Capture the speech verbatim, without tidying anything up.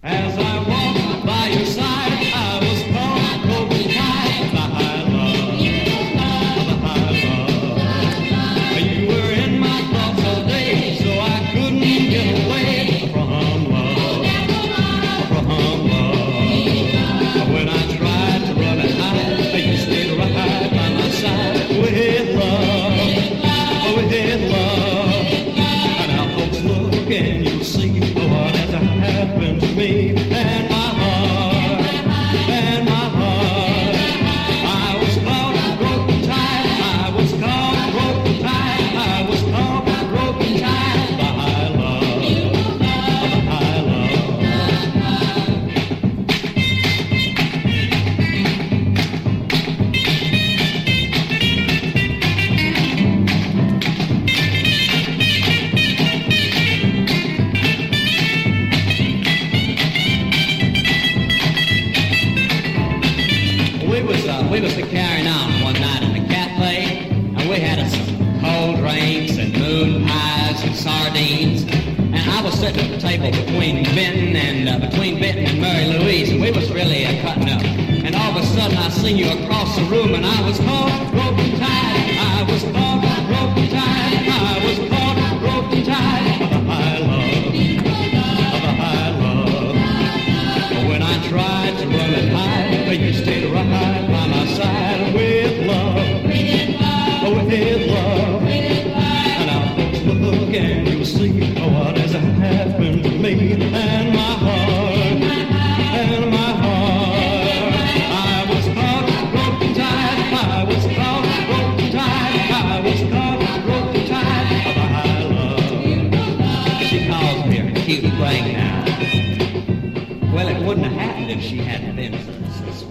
As I walked by your side, I was caught broken tight by love, by love. You were in my thoughts all day, so I couldn't get away from love, from love. When I tried to run and hide, you stayed right by my side with love, with love. And now folks look and you'll see what has happened to me and my heart, and my heart. I was caught broken tight, I was caught broken tight, I was caught broken tight by love, by love. We was, uh, we was carrying on one night in the cafe, and we had uh, some cold drinks and moon pies and sardines. And I was sitting at the table between Benton and uh, between Benton and Mary Louise, and we was really uh, cutting up. And all of a sudden I seen you across the room, and I was caught broken tight. I was caught broken tight. I was caught broken tight by love, by love. When I tried to run and hide, you stayed right by my side with love, with love. And now folks look and you'll see what has happened to me and my heart, and my heart. I was caught broken tight, I was caught broken tight, I was caught broken tight by love. She calls me a cute thing now. Well, it wouldn't have happened if she hadn't been